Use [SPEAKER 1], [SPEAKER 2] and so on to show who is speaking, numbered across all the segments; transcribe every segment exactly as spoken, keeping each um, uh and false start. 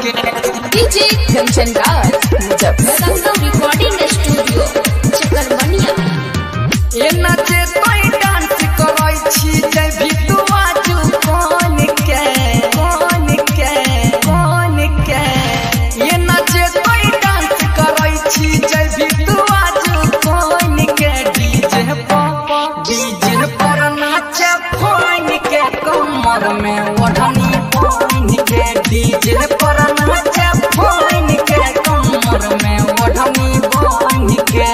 [SPEAKER 1] के
[SPEAKER 2] DJ Kanchan Raj Sangam recording studio Chakramaniya.
[SPEAKER 1] ए नाचे तोई डांस करई छी जय भी तू आजू कोन के कोन के कोन के ए नाचे तोई डांस करई छी जय भी तू आजू कोन के डीजे पापा डीजे पर नाचे फोन के कमर में ओढ़नी फोन के डीजे पर नाचे फोन के कमर में ओढ़नी फोन के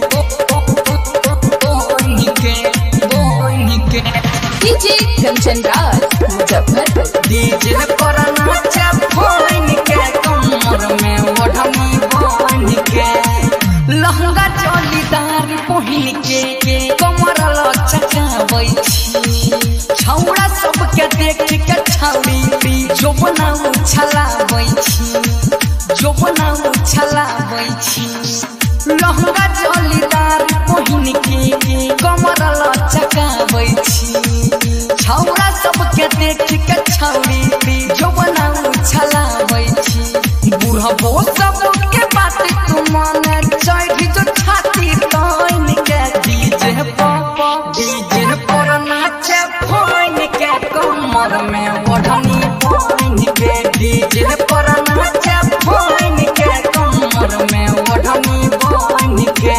[SPEAKER 2] डीजे कंचन राज मुजफ्फरपुर।
[SPEAKER 1] डीजे पर नाचे फोन के कमर में ओढ़नी फोन के लहंगा चोलीदार पहिन के कमर लचकाबै छी छौड़ा सबके देख के छौड़ी जोबना उछलाबै छी जोबना उछलाबै छी लहंगा चोलीदार पहिन के कमर लचकाबै छी छौड़ा सबके देख के छौड़ी जोबना उछलाबै छी बुढ़बो सबके बात तू माने चढ़ जो छाती तान के डीजे पापा डीजे पर नाचे फोन के कमर में ओढ़नी फोन के डीजे पर नाचे फोन के कमर में ओढ़नी फोन के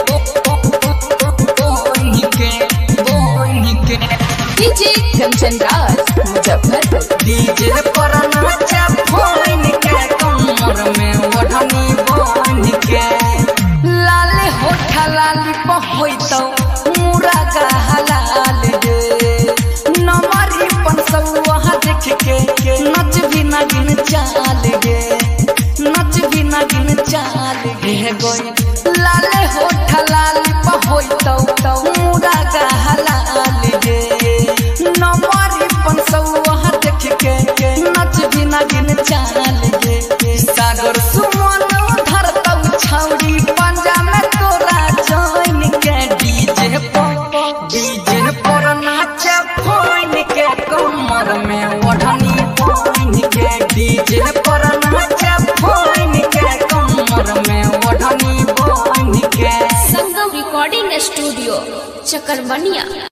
[SPEAKER 2] डीजे कंचन राज मुजफ्फरपुर।
[SPEAKER 1] डीजे पर नाचे फोन के कमर में ओढ़नी फोन के लाल होठ लाल पहोई तो मुरा का हलाल गे नमरी पंसौआ देख के नच भी नगिन चाल गे नच भी नगिन चाल गे गोई लाल होठ लाल पहोई तो तो मुरा का हलाल गे नमरी पंसौआ देख के नच भी नगिन चाल गे सागर सुमन धरतौ छौड़ी पंजा में तोरा जैन के डीजे पापा डीजे पर नाचे फोन के कमर में ओढ़नी फोन के डीजे पर नाचे फोन के कमर में ओढ़नी फोन के
[SPEAKER 2] संगम रिकॉर्डिंग स्टूडियो चकरमनिया।